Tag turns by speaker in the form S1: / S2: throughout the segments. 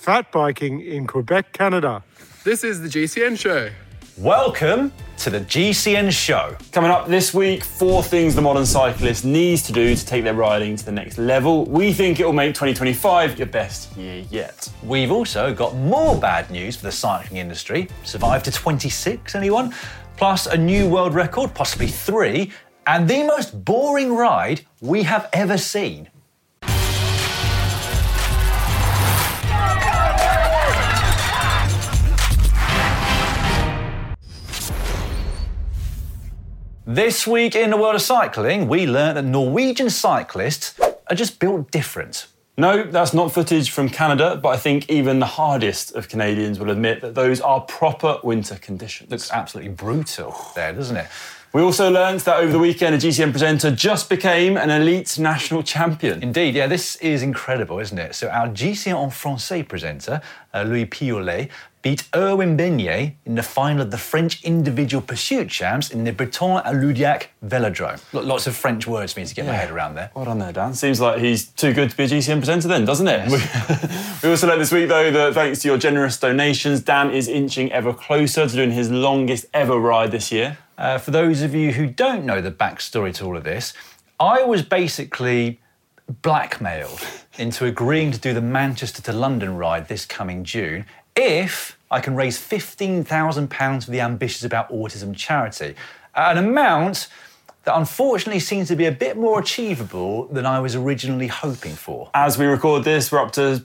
S1: fat biking in Quebec, Canada.
S2: This is the GCN Show.
S3: Welcome to the GCN Show.
S4: Coming up this week, 4 things the modern cyclist needs to do to take their riding to the next level. We think it will make 2025 your best year yet.
S3: We've also got more bad news for the cycling industry. Survive to 26, anyone? Plus a new world record, possibly 3, and the most boring ride we have ever seen. This week in the world of cycling, we learned that Norwegian cyclists are just built different.
S4: No, that's not footage from Canada, but I think even the hardest of Canadians will admit that those are proper winter conditions.
S3: Looks absolutely brutal there, doesn't it?
S4: We also learned that over the weekend, a GCN presenter just became an elite national champion.
S3: Indeed, yeah, this is incredible, isn't it? So our GCN en Français presenter, Louis Piolet, beat Erwin Beignet in the final of the French individual pursuit champs in the Breton-Alaudiac Velodrome. Lots of French words for me to get my head around there.
S4: Well done there, Dan. Seems like he's too good to be a GCN presenter then, doesn't it?
S3: Yes.
S4: We also learned this week, though, that thanks to your generous donations, Dan is inching ever closer to doing his longest ever ride this year.
S3: For those of you who don't know the backstory to all of this, I was basically blackmailed into agreeing to do the Manchester to London ride this coming June if I can raise £15,000 for the Ambitious About Autism charity, an amount that unfortunately seems to be a bit more achievable than I was originally hoping for.
S4: As we record this, we're up to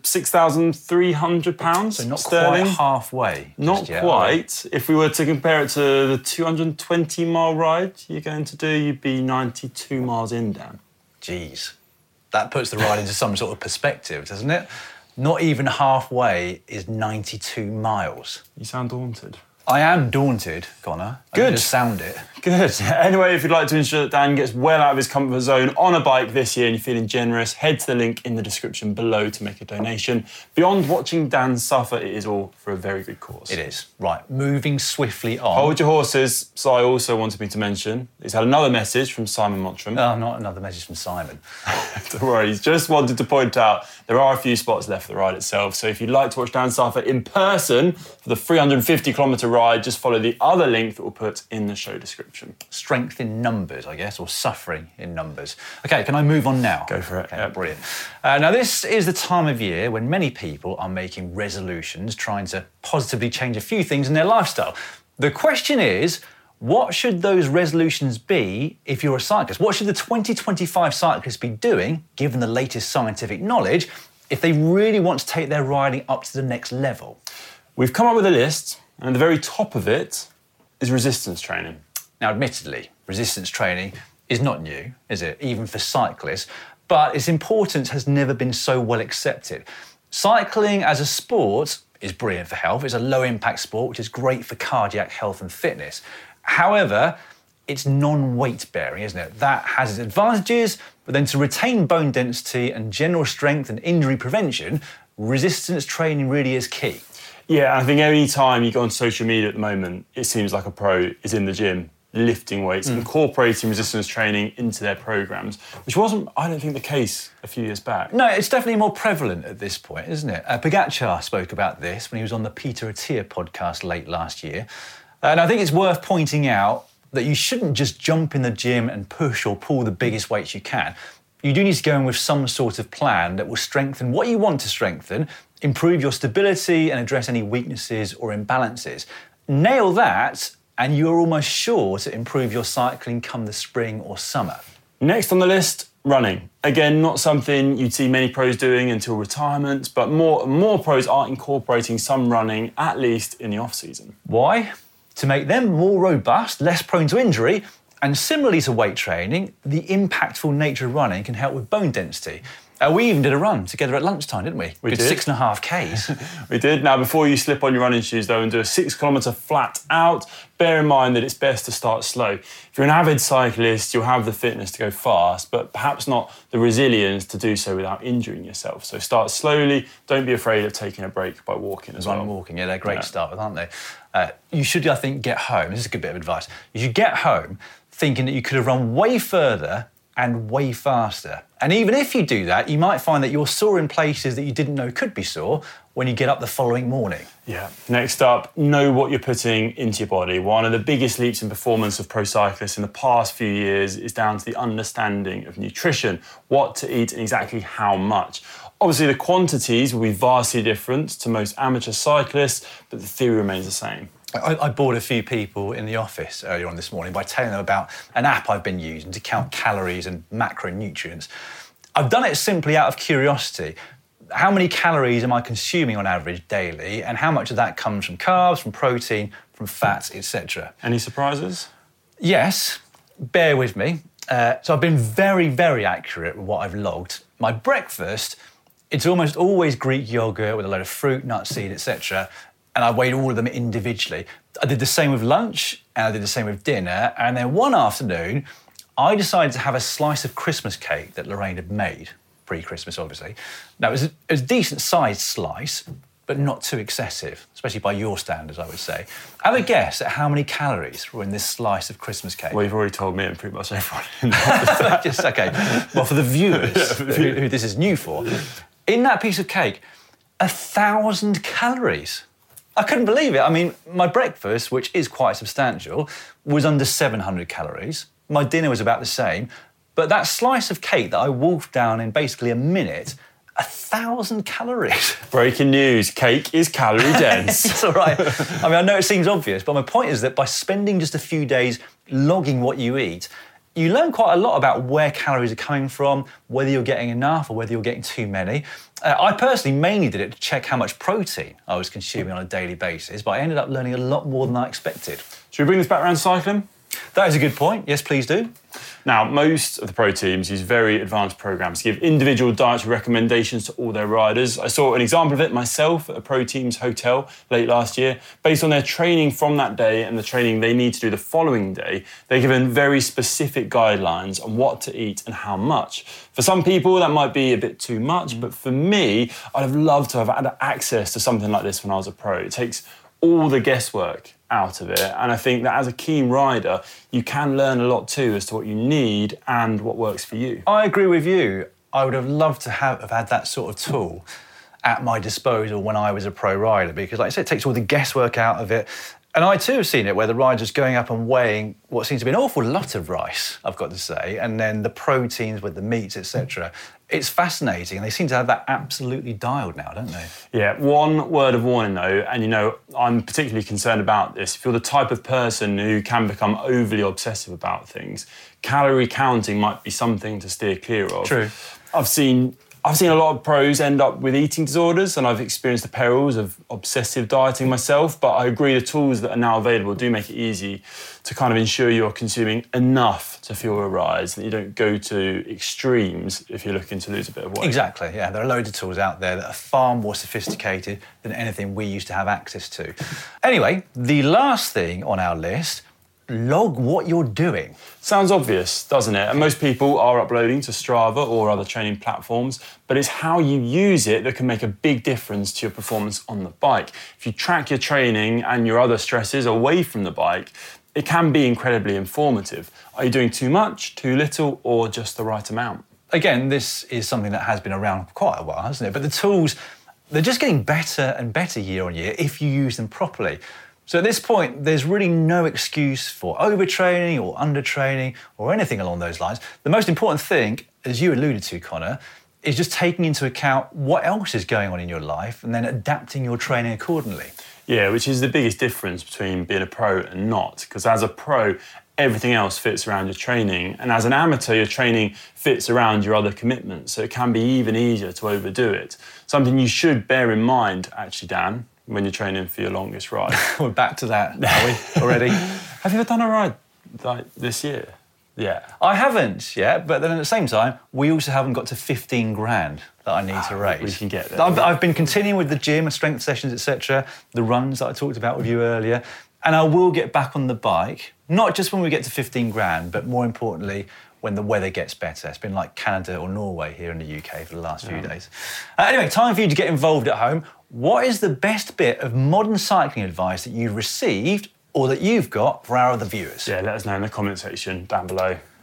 S4: £6,300
S3: So not
S4: sterling.
S3: quite halfway.
S4: Not
S3: yet,
S4: quite. If we were to compare it to the 220-mile ride you're going to do, you'd be 92 miles in, Dan.
S3: Jeez. That puts the ride into some sort of perspective, doesn't it? Not even halfway is 92 miles.
S4: You sound daunted.
S3: I am daunted, Connor. I
S4: Good.
S3: can just sound it.
S4: Good. Anyway, if you'd like to ensure that Dan gets well out of his comfort zone on a bike this year and you're feeling generous, head to the link in the description below to make a donation. Beyond watching Dan suffer, it is all for a very good cause.
S3: It is. Right, moving swiftly on.
S4: Hold your horses. Si also wanted me to mention he's had another message from Simon Mottram.
S3: Oh, not another message from Simon.
S4: Don't worry, he's just wanted to point out there are a few spots left for the ride itself. So if you'd like to watch Dan suffer in person for the 350-kilometre ride, just follow the other link that we'll put in the show description.
S3: Strength in numbers, I guess, or suffering in numbers. OK, can I move on now?
S4: Go for it.
S3: Okay,
S4: Yep.
S3: Brilliant. Now, this is the time of year when many people are making resolutions, trying to positively change a few things in their lifestyle. The question is, what should those resolutions be if you're a cyclist? What should the 2025 cyclists be doing, given the latest scientific knowledge, if they really want to take their riding up to the next level?
S4: We've come up with a list, and at the very top of it is resistance training.
S3: Now, admittedly, resistance training is not new, is it, even for cyclists, but its importance has never been so well accepted. Cycling as a sport is brilliant for health. It's a low-impact sport, which is great for cardiac health and fitness. However, it's non-weight bearing, isn't it? That has its advantages, but then to retain bone density and general strength and injury prevention, resistance training really is key.
S4: Yeah, I think any time you go on social media at the moment, it seems like a pro is in the gym lifting weights, incorporating resistance training into their programmes, which wasn't, I don't think, the case a few years back.
S3: No, it's definitely more prevalent at this point, isn't it? Pogacar spoke about this when he was on the Peter Attia podcast late last year. And I think it's worth pointing out that you shouldn't just jump in the gym and push or pull the biggest weights you can. You do need to go in with some sort of plan that will strengthen what you want to strengthen, improve your stability and address any weaknesses or imbalances. Nail that, and you're almost sure to improve your cycling come the spring or summer.
S4: Next on the list, running. Again, not something you'd see many pros doing until retirement, but more pros are incorporating some running, at least in the off-season.
S3: Why? To make them more robust, less prone to injury, and similarly to weight training, the impactful nature of running can help with bone density. We even did a run together at lunchtime, didn't we?
S4: We
S3: did. 6.5 Ks.
S4: We did. Now, before you slip on your running shoes, though, and do a 6-kilometre flat out, bear in mind that it's best to start slow. If you're an avid cyclist, you'll have the fitness to go fast, but perhaps not the resilience to do so without injuring yourself. So start slowly. Don't be afraid of taking a break by walking as well.
S3: Run and walking, yeah, they're great to start with, aren't they? You should, I think, get home. This is a good bit of advice. You should get home thinking that you could have run way further and way faster. And even if you do that, you might find that you're sore in places that you didn't know could be sore when you get up the following morning.
S4: Yeah. Next up, know what you're putting into your body. One of the biggest leaps in performance of pro cyclists in the past few years is down to the understanding of nutrition, what to eat and exactly how much. Obviously, the quantities will be vastly different to most amateur cyclists, but the theory remains the same.
S3: I bored a few people in the office earlier on this morning by telling them about an app I've been using to count calories and macronutrients. I've done it simply out of curiosity. How many calories am I consuming on average daily, and how much of that comes from carbs, from protein, from fats, etc.?
S4: Any surprises?
S3: Yes, bear with me. So I've been very, very accurate with what I've logged. My breakfast, it's almost always Greek yogurt with a load of fruit, nuts, seed, etc. And I weighed all of them individually. I did the same with lunch, and I did the same with dinner. And then one afternoon, I decided to have a slice of Christmas cake that Lorraine had made, pre-Christmas, obviously. Now, it was a decent-sized slice, but not too excessive, especially by your standards, I would say. Have a guess at how many calories were in this slice of Christmas cake.
S4: Well, you've already told me and pretty much everyone in the office.
S3: Just, okay. Well, for the viewers who this is new for, in that piece of cake, 1,000 calories. I couldn't believe it. I mean, my breakfast, which is quite substantial, was under 700 calories. My dinner was about the same. But that slice of cake that I wolfed down in basically a minute, 1,000 calories.
S4: Breaking news, cake is calorie dense.
S3: It's all right. I mean, I know it seems obvious, but my point is that by spending just a few days logging what you eat, you learn quite a lot about where calories are coming from, whether you're getting enough or whether you're getting too many. I personally mainly did it to check how much protein I was consuming on a daily basis, but I ended up learning a lot more than I expected.
S4: Should we bring this back around cycling?
S3: That is a good point. Yes, please do.
S4: Now, most of the pro teams use very advanced programs to give individual dietary recommendations to all their riders. I saw an example of it myself at a pro team's hotel late last year. Based on their training from that day and the training they need to do the following day, they're given very specific guidelines on what to eat and how much. For some people, that might be a bit too much, but for me, I'd have loved to have had access to something like this when I was a pro. It takes all the guesswork out of it. And I think that as a keen rider, you can learn a lot too as to what you need and what works for you.
S3: I agree with you. I would have loved to have had that sort of tool at my disposal when I was a pro rider, because like I said, it takes all the guesswork out of it. And I too have seen it where the rider's going up and weighing what seems to be an awful lot of rice, I've got to say, and then the proteins with the meats, etc. It's fascinating, and they seem to have that absolutely dialed now, don't they?
S4: Yeah, one word of warning though, and you know, I'm particularly concerned about this. If you're the type of person who can become overly obsessive about things, calorie counting might be something to steer clear of.
S3: True.
S4: I've seen a lot of pros end up with eating disorders, and I've experienced the perils of obsessive dieting myself, but I agree the tools that are now available do make it easy to kind of ensure you're consuming enough to fuel a rise, that you don't go to extremes if you're looking to lose a bit of weight.
S3: Exactly, yeah. There are loads of tools out there that are far more sophisticated than anything we used to have access to. Anyway, the last thing on our list, log what you're doing.
S4: Sounds obvious, doesn't it? And most people are uploading to Strava or other training platforms, but it's how you use it that can make a big difference to your performance on the bike. If you track your training and your other stresses away from the bike, it can be incredibly informative. Are you doing too much, too little, or just the right amount?
S3: Again, this is something that has been around for quite a while, hasn't it? But the tools, they're just getting better and better year on year if you use them properly. So at this point, there's really no excuse for overtraining or undertraining or anything along those lines. The most important thing, as you alluded to, Connor, is just taking into account what else is going on in your life and then adapting your training accordingly.
S4: Yeah, which is the biggest difference between being a pro and not. Because as a pro, everything else fits around your training. And as an amateur, your training fits around your other commitments. So it can be even easier to overdo it. Something you should bear in mind, actually, Dan, when you're training for your longest ride.
S3: We're back to that, are we, already?
S4: Have you ever done a ride like this year? Yeah.
S3: I haven't yet, but then at the same time, we also haven't got to 15 grand that I need to raise.
S4: We can get there.
S3: I've been continuing with the gym and strength sessions, etc., the runs that I talked about with you earlier, and I will get back on the bike, not just when we get to 15 grand, but more importantly, when the weather gets better. It's been like Canada or Norway here in the UK for the last few days. Anyway, time for you to get involved at home. What is the best bit of modern cycling advice that you've received or that you've got for our other viewers?
S4: Yeah, let us know in the comment section down below.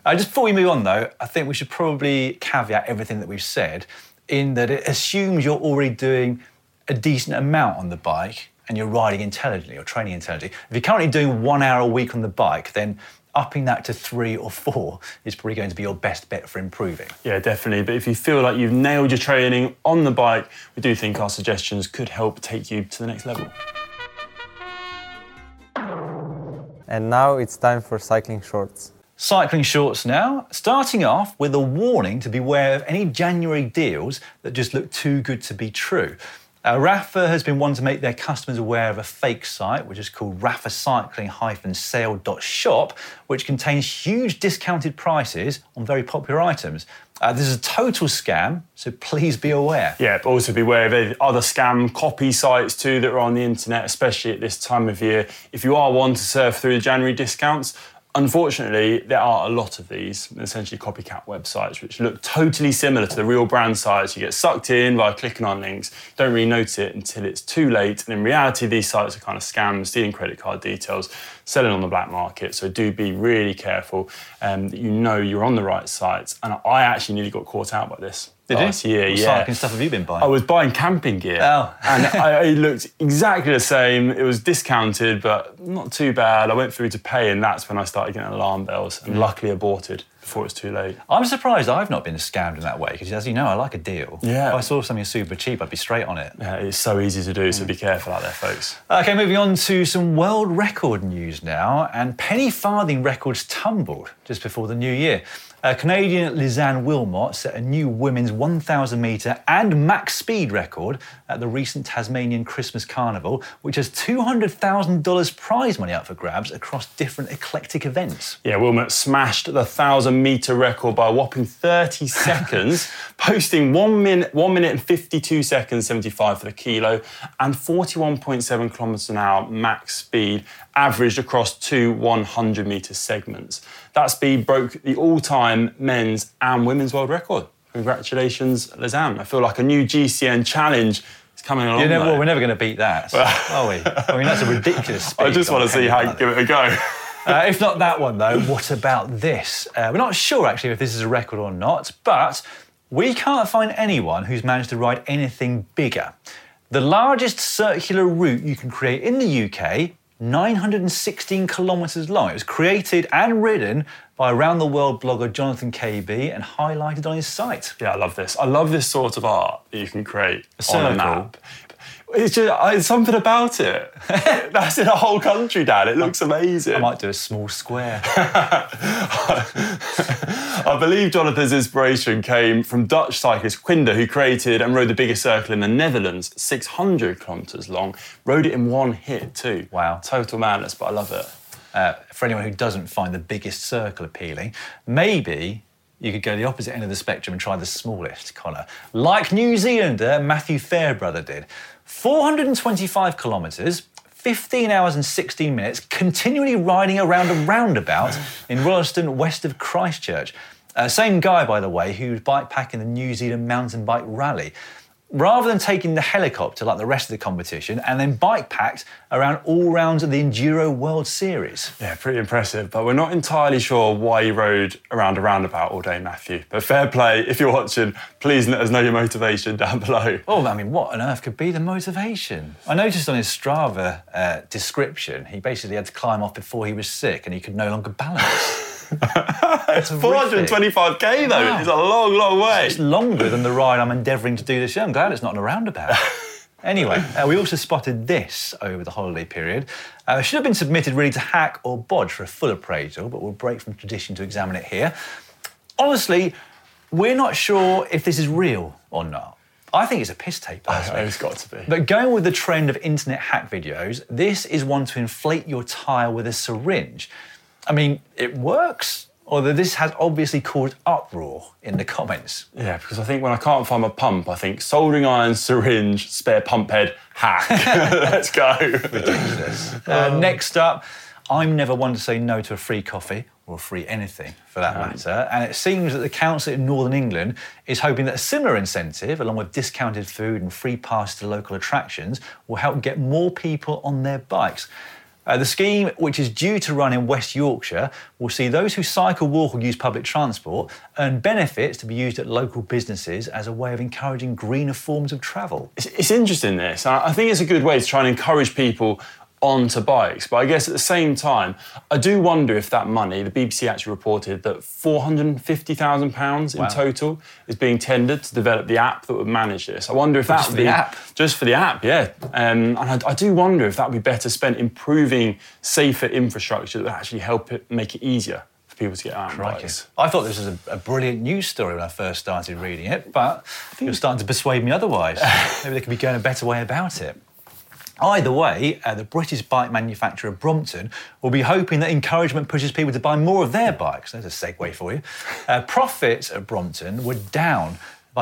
S3: Just before we move on, though, I think we should probably caveat everything that we've said in that it assumes you're already doing a decent amount on the bike and you're riding intelligently or training intelligently. If you're currently doing 1 hour a week on the bike, then upping that to 3 or 4 is probably going to be your best bet for improving.
S4: Yeah, definitely. But if you feel like you've nailed your training on the bike, we do think our suggestions could help take you to the next level.
S5: And now it's time for cycling shorts.
S3: Cycling shorts now, starting off with a warning to beware of any January deals that just look too good to be true. Rapha has been one to make their customers aware of a fake site, which is called raphacycling-sale.shop, which contains huge discounted prices on very popular items. This is a total scam, so please be aware.
S4: Yeah, but also beware of other scam copy sites too that are on the internet, especially at this time of year. If you are one to surf through the January discounts, unfortunately, there are a lot of these, essentially copycat websites, which look totally similar to the real brand sites. You get sucked in by clicking on links, don't really notice it until it's too late. And in reality, these sites are kind of scams, stealing credit card details, selling on the black market. So do be really careful that you know you're on the right sites. And I actually nearly got caught out by this. Last year,
S3: What
S4: yeah.
S3: cycling stuff have you been buying?
S4: I was buying camping gear.
S3: Oh.
S4: And it looked exactly the same. It was discounted, but not too bad. I went through to pay, and that's when I started getting alarm bells, and luckily aborted before it was too late.
S3: I'm surprised I've not been scammed in that way, because as you know, I like a deal.
S4: Yeah.
S3: If I saw something super cheap, I'd be straight on it.
S4: Yeah, it's so easy to do, so be careful out there, folks.
S3: OK, moving on to some world record news now, and penny farthing records tumbled just before the new year. Canadian Lisanne Wilmot set a new women's 1,000 metre and max speed record at the recent Tasmanian Christmas Carnival, which has $200,000 prize money up for grabs across different eclectic events.
S4: Yeah, Wilmot smashed the 1,000 metre record by a whopping 30 seconds, posting 1 minute and 52 seconds 75 for the kilo and 41.7 kilometres an hour max speed averaged across 2 100 metre segments. That speed broke the all-time men's and women's world record. Congratulations, Lisanne. I feel like a new GCN challenge is coming along.
S3: Well, we're never going to beat that, are we? I mean, that's a ridiculous speed.
S4: I just want to see how you give it a go.
S3: If not that one, though, what about this? We're not sure, actually, if this is a record or not, but we can't find anyone who's managed to ride anything bigger. The largest circular route you can create in the UK, 916 kilometres long. It was created and ridden by around-the-world blogger Jonathan KB and highlighted on his site.
S4: Yeah, I love this. I love this sort of art that you can create on a map. It's just something about it. That's in a whole country, Dad. It looks amazing.
S3: I might do a small square.
S4: I believe Jonathan's inspiration came from Dutch cyclist Quinder, who created and rode the biggest circle in the Netherlands, 600 kilometres long. Rode it in one hit too.
S3: Wow.
S4: Total madness, but I love it.
S3: For anyone who doesn't find the biggest circle appealing, maybe you could go the opposite end of the spectrum and try the smallest, Connor. Like New Zealander Matthew Fairbrother did. 425 kilometres, 15 hours and 16 minutes, continually riding around a roundabout in Rolleston, west of Christchurch. Same guy, by the way, who's bikepacking the New Zealand mountain bike rally. Rather than taking the helicopter like the rest of the competition and then bike-packed around all rounds of the Enduro World Series.
S4: Yeah, pretty impressive, but we're not entirely sure why you rode around a roundabout all day, Matthew. But fair play, if you're watching, please let us know your motivation down below.
S3: Oh, I mean, what on earth could be the motivation? I noticed on his Strava description, he basically had to climb off before he was sick and he could no longer balance.
S4: It's 425k though. Wow. It's a long, long way.
S3: It's longer than the ride I'm endeavouring to do this year. I'm glad it's not a roundabout. Anyway, we also spotted this over the holiday period. It should have been submitted really to Hack or Bodge for a full appraisal, but we'll break from tradition to examine it here. Honestly, we're not sure if this is real or not. I think it's a piss tape, personally.
S4: It's got to be.
S3: But going with the trend of internet hack videos, this is one to inflate your tyre with a syringe. I mean, it works, although this has obviously caused uproar in the comments.
S4: Yeah, because I think when I can't find my pump, I think soldering iron, syringe, spare pump head, hack. Let's go.
S3: Ridiculous. Next up, I'm never one to say no to a free coffee, or a free anything for that matter, and it seems that the council in Northern England is hoping that a similar incentive, along with discounted food and free pass to local attractions, will help get more people on their bikes. The scheme, which is due to run in West Yorkshire, will see those who cycle, walk or use public transport earn benefits to be used at local businesses as a way of encouraging greener forms of travel.
S4: It's interesting, this. I think it's a good way to try and encourage people onto bikes. But I guess at the same time, I do wonder if that money, the BBC actually reported that £450,000 in total is being tendered to develop the app that would manage this. I wonder if that would be... Just for the app, yeah. And I do wonder if that would be better spent improving safer infrastructure that would actually help it make it easier for people to get out on bikes.
S3: I thought this was a brilliant news story when I first started reading it, but you're starting to persuade me otherwise. Maybe they could be going a better way about it. Either way, the British bike manufacturer Brompton will be hoping that encouragement pushes people to buy more of their bikes. There's a segue for you. Profits at Brompton were down by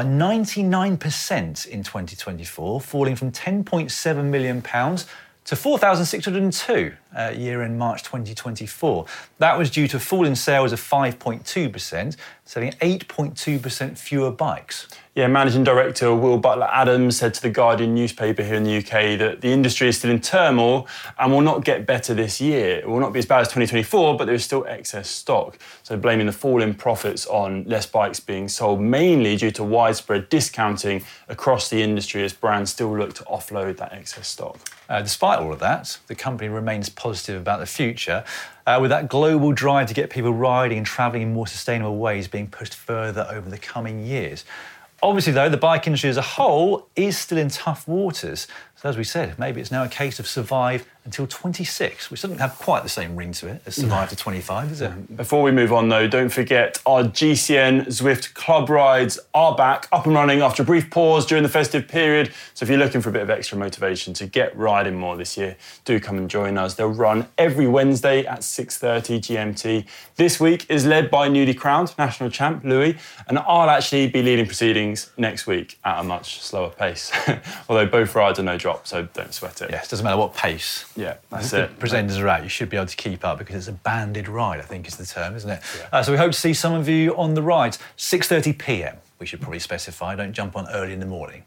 S3: 99% in 2024, falling from £10.7 million to 4,602 year in March 2024. That was due to a fall in sales of 5.2%, selling 8.2% fewer bikes.
S4: Yeah, Managing Director Will Butler-Adams said to the Guardian newspaper here in the UK that the industry is still in turmoil and will not get better this year. It will not be as bad as 2024, but there is still excess stock. So blaming the fall in profits on less bikes being sold, mainly due to widespread discounting across the industry as brands still look to offload that excess stock.
S3: Despite all of that, the company remains positive about the future, with that global drive to get people riding and travelling in more sustainable ways being pushed further over the coming years. Obviously, though, the bike industry as a whole is still in tough waters. So, as we said, maybe it's now a case of survive until 26, which doesn't have quite the same ring to it as survive to 25, does it?
S4: Before we move on, though, don't forget our GCN Zwift club rides are back, up and running after a brief pause during the festive period. So if you're looking for a bit of extra motivation to get riding more this year, do come and join us. They'll run every Wednesday at 6:30 GMT. This week is led by newly crowned national champ Louis, and I'll actually be leading proceedings next week at a much slower pace. Although both rides are no drop, so don't sweat it.
S3: Yes, it doesn't matter what pace.
S4: Yeah, that's it.
S3: Presenters are out, you should be able to keep up because it's a banded ride, I think is the term, isn't it? Yeah. So we hope to see some of you on the rides. 6:30 p.m, we should probably specify, don't jump on early in the morning.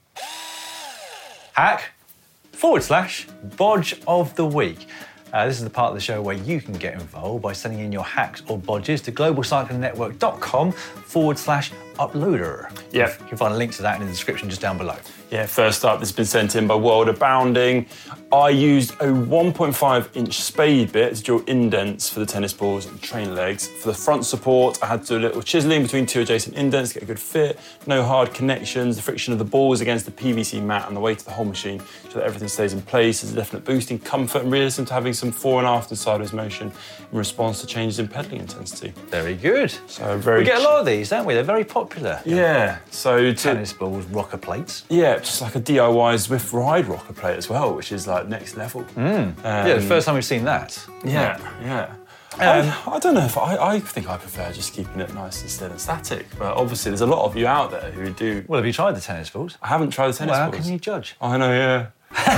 S3: Hack/Bodge of the Week. This is the part of the show where you can get involved by sending in your hacks or bodges to globalcyclingnetwork.com/uploader.
S4: Yeah.
S3: You can find a link to that in the description just down below.
S4: Yeah, first up, this has been sent in by World of Bounding. I used a 1.5-inch spade bit to drill indents for the tennis balls and trainer legs. For the front support, I had to do a little chiselling between two adjacent indents to get a good fit. No hard connections. The friction of the balls against the PVC mat and the weight of the whole machine so that everything stays in place. There's a definite boost in comfort and realism to having some fore and after sideways motion in response to changes in pedaling intensity.
S3: Very good.
S4: So
S3: we get a lot of these, don't we? They're very popular.
S4: Yeah. So
S3: tennis balls, rocker plates.
S4: Yeah, just like a DIY Zwift ride rocker plate as well, which is like next level.
S3: Yeah, the first time we've seen that.
S4: Yeah. I don't know if I think I prefer just keeping it nice and still and static, but obviously there's a lot of you out there who do.
S3: Well, have you tried the tennis balls?
S4: I haven't tried the tennis balls.
S3: How can you judge?
S4: I know, yeah.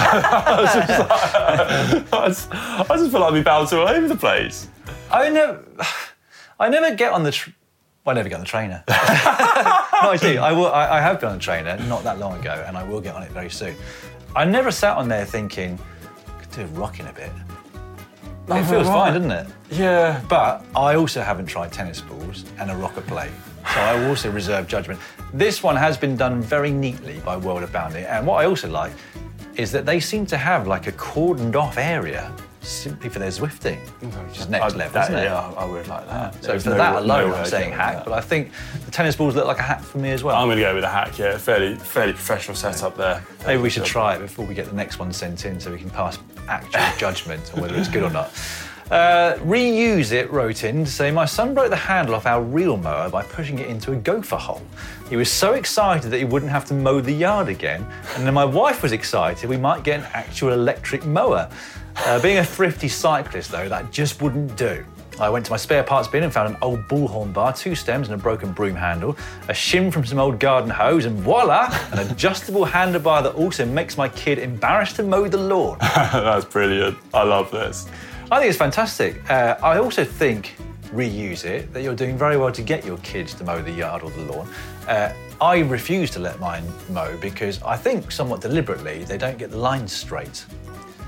S4: I just feel like I'd be bouncing all over the place.
S3: I never get on the. I never get on the trainer. No, I do. I have been on the trainer not that long ago, and I will get on it very soon. I never sat on there thinking, I could do a rocking a bit. It feels fine, doesn't it?
S4: Yeah.
S3: But I also haven't tried tennis balls and a rocker plate, so I will also reserve judgment. This one has been done very neatly by World of Bounding, and what I also like is that they seem to have like a cordoned off area simply for their Zwifting, which is next level, isn't it?
S4: Yeah, I would like that.
S3: So for that alone, I'm saying hack, but I think the tennis balls look like a hack for me as well.
S4: I'm going to go with a hack, yeah. Fairly professional setup there.
S3: Maybe we should try it before we get the next one sent in so we can pass actual judgment on whether it's good or not. Reuse It wrote in to say, my son broke the handle off our reel mower by pushing it into a gopher hole. He was so excited that he wouldn't have to mow the yard again. And then my wife was excited we might get an actual electric mower. Being a thrifty cyclist, though, that just wouldn't do. I went to my spare parts bin and found an old bullhorn bar, 2 stems and a broken broom handle, a shim from some old garden hose, and voila, an adjustable handlebar that also makes my kid embarrassed to mow the lawn.
S4: That's brilliant. I love this.
S3: I think it's fantastic. I also think, reuse it, that you're doing very well to get your kids to mow the yard or the lawn. I refuse to let mine mow because I think somewhat deliberately they don't get the lines straight.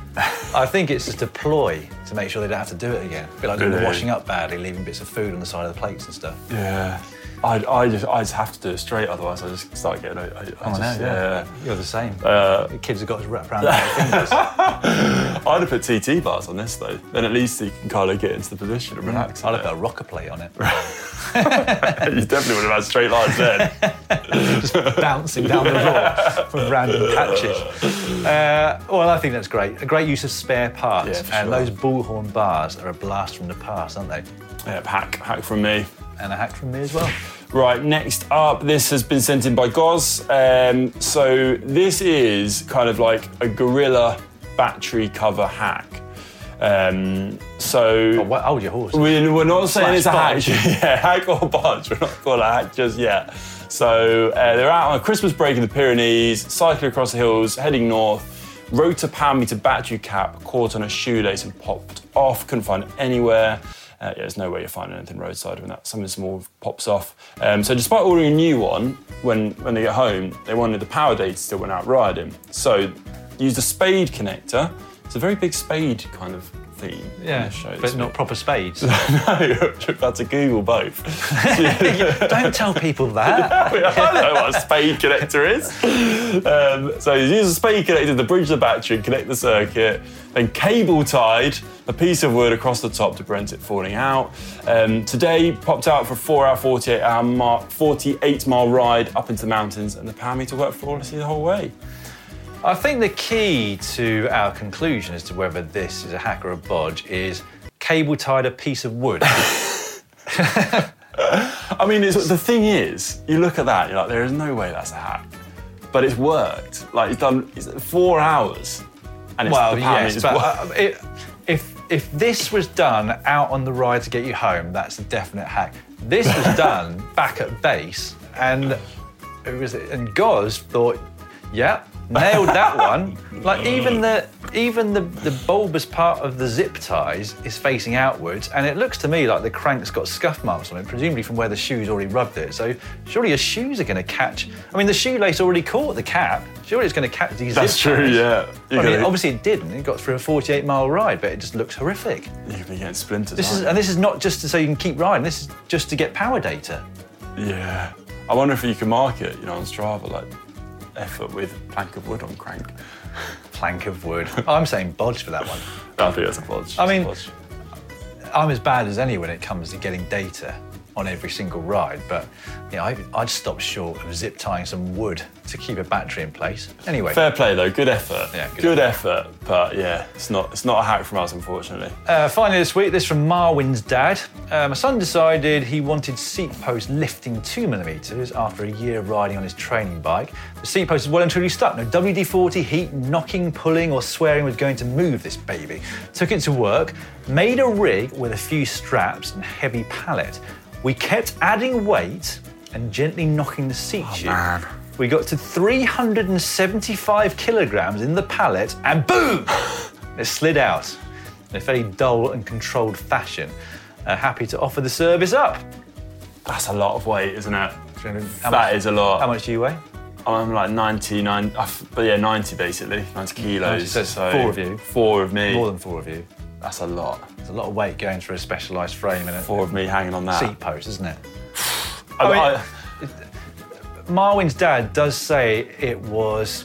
S3: I think it's just a ploy to make sure they don't have to do it again. A bit like doing the
S4: Really?
S3: washing up badly, leaving bits of food on the side of the plates and stuff.
S4: Yeah. I just have to do it straight, otherwise I just start getting.
S3: You're the same.
S4: The
S3: kids have got us wrapped around their fingers.
S4: I'd have put TT bars on this though. Then at least you can kind of get into the position and relax.
S3: I'd have put a rocker plate on it.
S4: You definitely would have had straight lines then.
S3: Just bouncing down the floor from random patches. Well, I think that's great. A great use of spare parts.
S4: Yeah, for
S3: and
S4: sure.
S3: those bullhorn bars are a blast from the past, aren't they?
S4: Yeah, hack from me.
S3: And a hack from me as well.
S4: Right, next up, this has been sent in by Goz. So this is kind of like a Gorilla battery cover hack.
S3: Hold your horse.
S4: We're not saying it's a hack.
S3: Bodge.
S4: Yeah, hack or bodge. We're not calling it a hack just yet. So they're out on a Christmas break in the Pyrenees, cycling across the hills, heading north. Rotor power meter battery cap caught on a shoelace and popped off. Couldn't find it anywhere. There's no way you're finding anything roadside when that something small pops off. So despite ordering a new one, when they get home, they wanted the power data still went out riding. So used a spade connector. It's a very big spade kind of theme.
S3: Yeah,
S4: in the show.
S3: but not proper spades.
S4: No, you're about to Google both.
S3: Don't tell people that.
S4: I know what a spade connector is. So you use a spade connector to bridge the battery and connect the circuit, then cable tied a piece of wood across the top to prevent it falling out. Today, popped out for a 4-hour, 48-mile ride up into the mountains, and the power meter worked flawlessly the whole way.
S3: I think the key to our conclusion as to whether this is a hack or a bodge is cable tied a piece of wood.
S4: I mean, the thing is, you look at that, you're like, there is no way that's a hack. But it's worked. Like, it's 4 hours. And it's
S3: Well,
S4: the power
S3: yes,
S4: meter's
S3: but
S4: worked.
S3: if this was done out on the ride to get you home, that's a definite hack. This was done back at base, and Goz thought, yeah, nailed that one. Like even the bulbous part of the zip ties is facing outwards, and it looks to me like the crank's got scuff marks on it, presumably from where the shoe's already rubbed it. So surely your shoes are going to catch. I mean, the shoelace already caught the cap. Surely it's going to catch these
S4: That's
S3: zip
S4: true,
S3: ties.
S4: yeah.
S3: I mean, obviously it didn't. It got through a 48-mile ride, but it just looks horrific.
S4: You could be getting splinters.
S3: This is not just so you can keep riding. This is just to get power data.
S4: Yeah. I wonder if you can mark it, on Strava, like effort with plank of wood on crank.
S3: Plank of wood. I'm saying bodge for that one.
S4: I think that's a bodge.
S3: I mean,
S4: That's a bodge.
S3: I'm as bad as any when it comes to getting data on every single ride, but I'd stop short of zip tying some wood to keep a battery in place. Anyway.
S4: Fair play though, good effort.
S3: Yeah,
S4: good effort. But yeah, it's not a hack from us, unfortunately.
S3: Finally this week, this from Marwin's dad. My son decided he wanted seat post lifting 2mm after a year riding on his training bike. The seat post is well and truly stuck. No WD-40 heat, knocking, pulling or swearing was going to move this baby. Took it to work, made a rig with a few straps and heavy pallet. We kept adding weight and gently knocking the seat tube.
S4: Man.
S3: We got to 375 kilograms in the pallet and boom! It slid out in a very dull and controlled fashion. Happy to offer the service up.
S4: That's a lot of weight, isn't it?
S3: How
S4: That is a lot.
S3: How much do you weigh?
S4: I'm like 99, but yeah, 90 basically, 90 kilos.
S3: So it's 4 of you.
S4: 4 of me.
S3: More than 4 of you.
S4: That's a lot.
S3: There's a lot of weight going through a specialised frame and
S4: 4 of me hanging on that.
S3: seat post, isn't it?
S4: I-
S3: Marwin's dad does say it was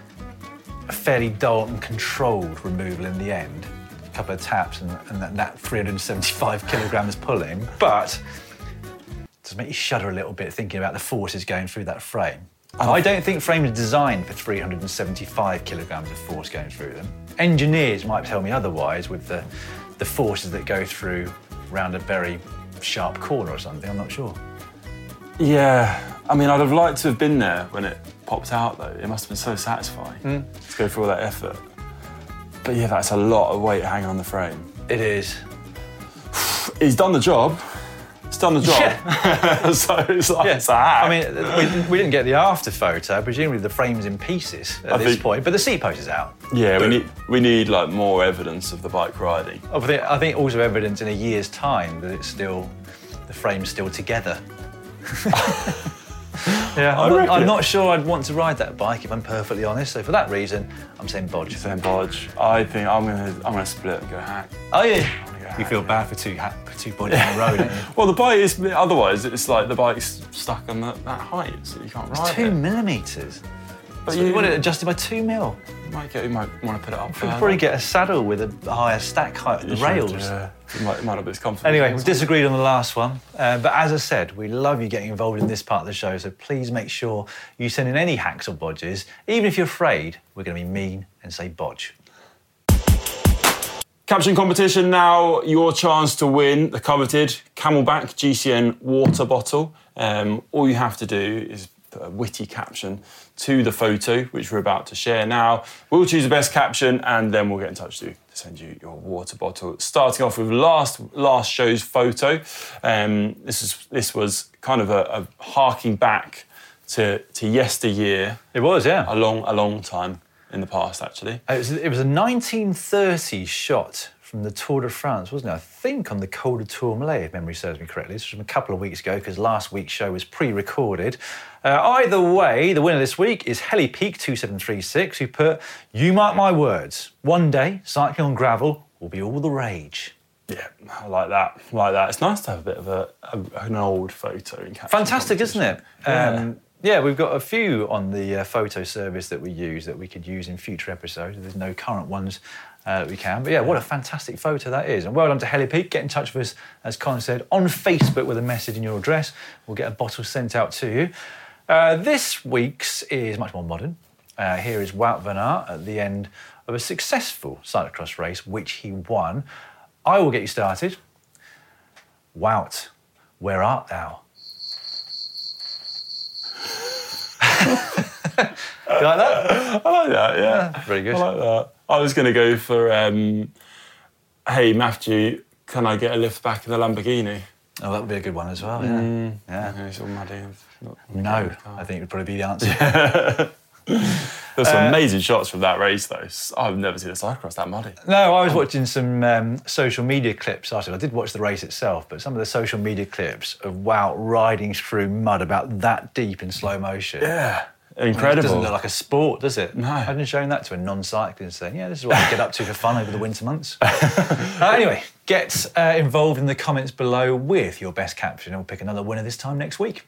S3: a fairly dull and controlled removal in the end. A couple of taps and that 375 kilograms pulling, but it does make you shudder a little bit thinking about the forces going through that frame. I don't think frames are designed for 375 kilograms of force going through them. Engineers might tell me otherwise with the forces that go through around a very sharp corner or something, I'm not sure.
S4: Yeah, I mean, I'd have liked to have been there when it popped out, though. It must have been so satisfying to go through all that effort. But yeah, that's a lot of weight hanging on the frame.
S3: It is.
S4: He's done the job. It's done the job.
S3: Yeah.
S4: So it's like, it's a hack.
S3: I mean, we didn't get the after photo. Presumably the frame's in pieces at this point, but the seat post is out.
S4: Yeah, we need like more evidence of the bike riding.
S3: I think also evidence in a year's time that the frame's still together. Yeah,
S4: I reckon-
S3: I'm not sure I'd want to ride that bike if I'm perfectly honest. So for that reason, I'm saying bodge.
S4: Then bodge. I think I'm gonna split and go hack.
S3: Oh yeah.
S4: go
S3: You feel
S4: hack,
S3: bad for two bodges on the road, don't you?
S4: Well, the bike is. Otherwise, it's like the bike's stuck on that height, so you can't ride
S3: 2
S4: it.
S3: millimetres.
S4: But
S3: So you want it adjusted by 2 mil.
S4: You might want to put it up.
S3: You could probably get a saddle with a higher stack height of the rails.
S4: Yeah. It might not be as comfortable.
S3: Anyway, we've disagreed on the last one. But as I said, we love you getting involved in this part of the show, so please make sure you send in any hacks or bodges. Even if you're afraid, we're going to be mean and say bodge.
S4: Caption competition now. Your chance to win the coveted Camelback GCN water bottle. All you have to do is put a witty caption to the photo, which we're about to share now. We'll choose the best caption, and then we'll get in touch with you to send you your water bottle. Starting off with last show's photo. This was kind of a harking back to yesteryear.
S3: It was, yeah.
S4: A long time in the past, actually.
S3: It was a 1930 shot from the Tour de France, wasn't it? I think on the Col de Tourmalet, if memory serves me correctly. This was from a couple of weeks ago, because last week's show was pre-recorded. Either way, the winner this week is Heli Peak 2736, who put, "You mark my words, one day cycling on gravel will be all the rage."
S4: Yeah, I like that. It's nice to have a bit of an old photo in caption.
S3: Fantastic, isn't it?
S4: Yeah.
S3: Yeah, we've got a few on the photo service that we use that we could use in future episodes. There's no current ones that we can. But yeah, what a fantastic photo that is. And well done to Heli Peak. Get in touch with us, as Colin said, on Facebook with a message in your address. We'll get a bottle sent out to you. This week's is much more modern. Here is Wout van Aert at the end of a successful cyclocross race, which he won. I will get you started. Wout, where art thou? You like that?
S4: I like that, yeah.
S3: Very good.
S4: I like that. I was going to go for, hey, Matthew, can I get a lift back in the Lamborghini?
S3: Oh, that would be a good one as well, yeah.
S4: Yeah, it's all muddy.
S3: No, I think it would probably be the answer.
S4: There's some amazing shots from that race, though. I've never seen a cyclocross that muddy.
S3: No, I was watching some social media clips after. I did watch the race itself, but some of the social media clips of Wout riding through mud about that deep in slow motion.
S4: Yeah,
S3: It
S4: incredible.
S3: doesn't look like a sport, does it?
S4: No.
S3: Imagine showing that to a non-cyclist saying, yeah, this is what I get up to for fun over the winter months. Anyway, get involved in the comments below with your best caption, and we'll pick another winner this time next week.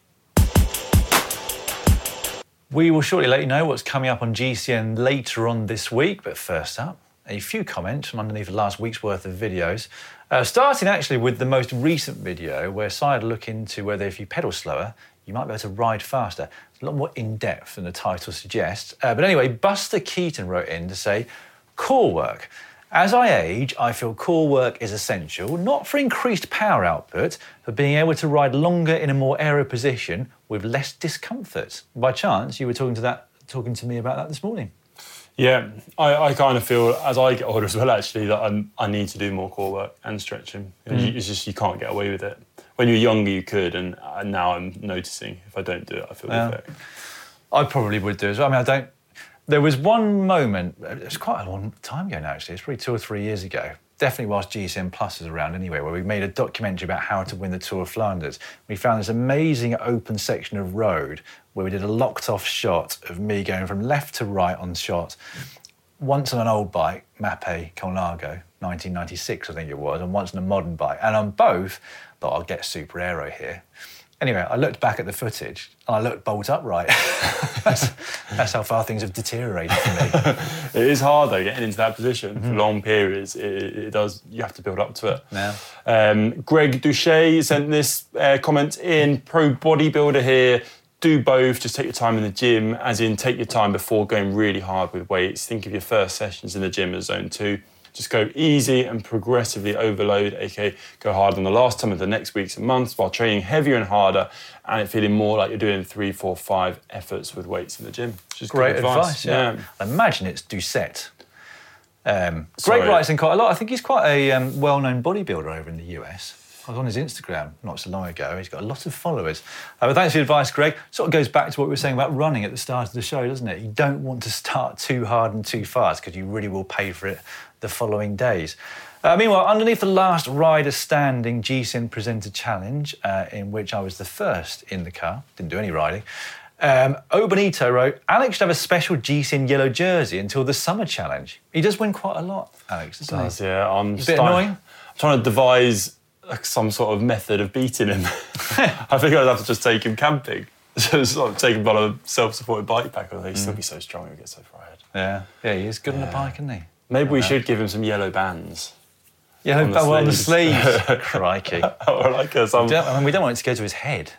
S3: We will shortly let you know what's coming up on GCN later on this week, but first up, a few comments from underneath last week's worth of videos. Starting actually with the most recent video where Si had a look into whether if you pedal slower, you might be able to ride faster. It's a lot more in-depth than the title suggests. But anyway, Buster Keaton wrote in to say, core work. As I age, I feel core work is essential, not for increased power output, but being able to ride longer in a more aero position with less discomfort. By chance, you were talking to me about that this morning.
S4: Yeah, I kind of feel, as I get older as well, actually, that I need to do more core work and stretching. It's just, you can't get away with it. When you were younger, you could, and now I'm noticing if I don't do it, I feel the effect.
S3: I probably would do as well. I mean, There was one moment, it was quite a long time ago now, actually. It's probably 2 or 3 years ago. Definitely whilst GCN Plus was around anyway, where we made a documentary about how to win the Tour of Flanders. We found this amazing open section of road where we did a locked-off shot of me going from left to right on shot, once on an old bike, Mapei Colnago, 1996 I think it was, and once on a modern bike. And on both, thought I'll get super aero here. Anyway, I looked back at the footage and I looked bolt upright. That's how far things have deteriorated for me.
S4: It is hard though, getting into that position for long periods. It does. You have to build up to it.
S3: Yeah.
S4: Greg Duche sent this comment in. Pro bodybuilder here. Do both. Just take your time in the gym, as in take your time before going really hard with weights. Think of your first sessions in the gym as zone 2. Just go easy and progressively overload, aka go harder than the last time of the next weeks and months while training heavier and harder and feeling more like you're doing 3, 4, 5 efforts with weights in the gym. Just
S3: Great advice, yeah. I imagine it's Doucette. Greg
S4: Sorry.
S3: writes in quite a lot. I think he's quite a well-known bodybuilder over in the US. I was on his Instagram not so long ago. He's got a lot of followers. But thanks for the advice, Greg. Sort of goes back to what we were saying about running at the start of the show, doesn't it? You don't want to start too hard and too fast because you really will pay for it the following days. Meanwhile, underneath the last rider standing GCN Presenter Challenge, in which I was the first in the car, didn't do any riding, Obenito wrote, Alex should have a special GCN yellow jersey until the summer challenge. He does win quite a lot, Alex, doesn't he?
S4: Does, yeah.
S3: A bit annoying?
S4: I'm trying to devise some sort of method of beating him. I think I'd have to just take him camping. Just like take him on a self-supported bike pack, although he'd still be so strong, he'd get so far ahead.
S3: Yeah, he is good on the bike, isn't he?
S4: Maybe we should give him some yellow bands.
S3: Yeah, on the sleeves. Crikey.
S4: Or like some...
S3: we don't want it to go to his head.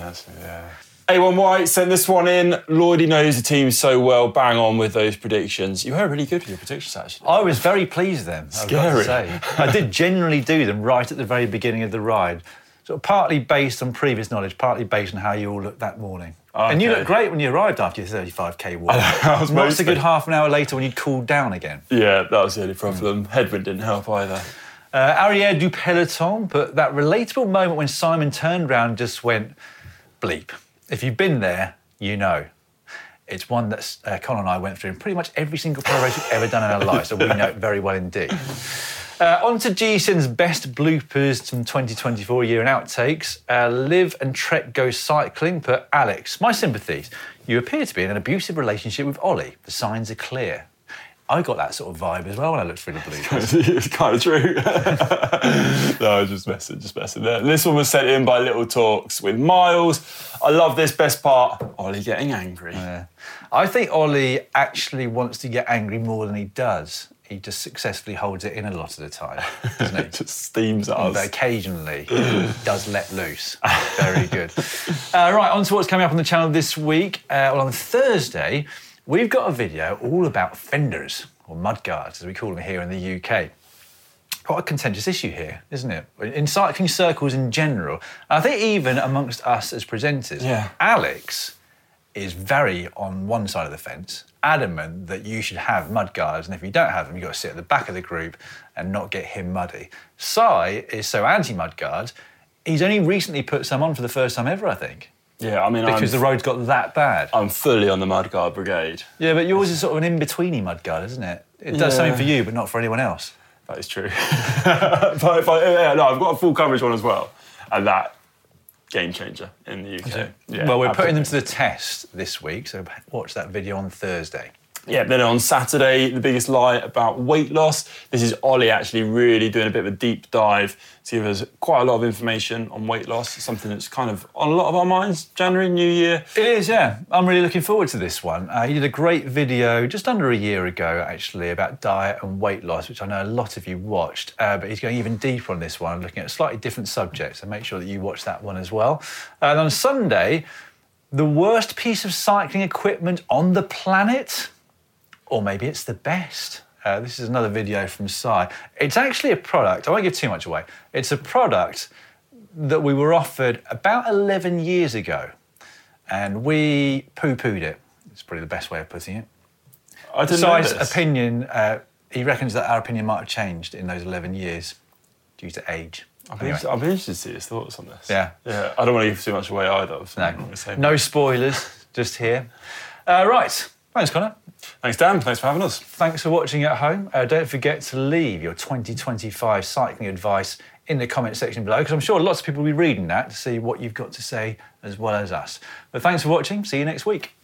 S4: A1 White sent this one in. Lloydie knows the team so well. Bang on with those predictions. You were really good with your predictions, actually.
S3: I was very pleased then.
S4: Scary.
S3: I've got to say. I did generally do them right at the very beginning of the ride. Sort of partly based on previous knowledge, partly based on how you all looked that morning.
S4: Okay.
S3: And you looked great when you arrived after your 35k walk. Not so good half an hour later when you'd cooled down again.
S4: Yeah, that was the only problem. Headwind didn't help either.
S3: Arrière du Peloton, but that relatable moment when Simon turned round and just went, bleep. If you've been there, you know. It's one that Conor and I went through in pretty much every single pro race we've ever done in our lives, so we know it very well indeed. On to GCN's best bloopers from 2024 year and outtakes. Liv and Trek go cycling, but Alex, my sympathies. You appear to be in an abusive relationship with Ollie. The signs are clear. I got that sort of vibe as well when I looked through the bloopers.
S4: It's kind of true. No, I was just messing there. This one was sent in by Little Talks with Miles. I love this best part, Ollie getting angry.
S3: I think Ollie actually wants to get angry more than he does. He just successfully holds it in a lot of the time, doesn't he?
S4: Just steams at us.
S3: But occasionally he does let loose. Very good. Right, on to what's coming up on the channel this week. Well, on Thursday, we've got a video all about fenders, or mudguards, as we call them here in the UK. Quite a contentious issue here, isn't it? In cycling circles in general. I think even amongst us as presenters, Alex is very on one side of the fence, adamant that you should have mudguards, and if you don't have them, you've got to sit at the back of the group and not get him muddy. Si is so anti-mudguards, he's only recently put some on for the first time ever, I think.
S4: Yeah, I mean,
S3: because the road's got that bad.
S4: I'm fully on the mudguard brigade.
S3: Yeah, but yours is sort of an in-betweeny mudguard, isn't it? It does something for you, but not for anyone else.
S4: That is true. But I've got a full coverage one as well, and that game changer in the UK.
S3: Yeah, well, we're putting them to the test this week, so watch that video on Thursday.
S4: Yeah, then on Saturday, the biggest lie about weight loss. This is Ollie actually really doing a bit of a deep dive to give us quite a lot of information on weight loss. It's something that's kind of on a lot of our minds, January, New Year.
S3: It is, yeah. I'm really looking forward to this one. He did a great video just under a year ago, actually, about diet and weight loss, which I know a lot of you watched, but he's going even deeper on this one, looking at a slightly different subject, so make sure that you watch that one as well. And on Sunday, the worst piece of cycling equipment on the planet? Or maybe it's the best. This is another video from Si. It's actually a product, I won't give too much away. It's a product that we were offered about 11 years ago, and we poo-pooed it. It's probably the best way of putting it.
S4: I didn't know this.
S3: Si's opinion, he reckons that our opinion might have changed in those 11 years due to age.
S4: I'll be interested to see his thoughts on this.
S3: Yeah.
S4: Yeah, I don't want to give too much away either.
S3: No spoilers, just here. Right, thanks, Conor.
S4: Thanks, Dan. Thanks for having us.
S3: Thanks for watching at home. Don't forget to leave your 2025 cycling advice in the comment section below, because I'm sure lots of people will be reading that to see what you've got to say as well as us. But thanks for watching. See you next week.